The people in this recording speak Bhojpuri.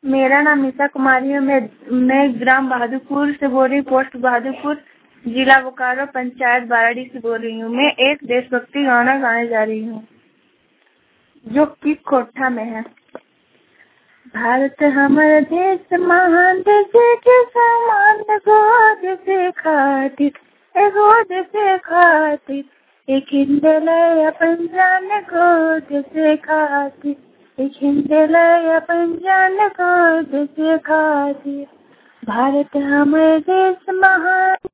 मेरा नाम ईशा कुमारी है। मैं ग्राम बहादुरपुर से बोल रही हूँ, पोस्ट बहादुरपुर, जिला बोकारो, पंचायत बाराड़ी से बोल रही हूँ। मैं एक देशभक्ति गाना गाने जा रही हूँ जो कि कोठा में है। भारत हमारा देश महान देश के समान, गोद से खातिर गोद से खातिर एक हिंदलय अपन जान, गोद से खातिर एक हिंदलय अपन जान, गोद से खातिर। भारत हमारा देश महान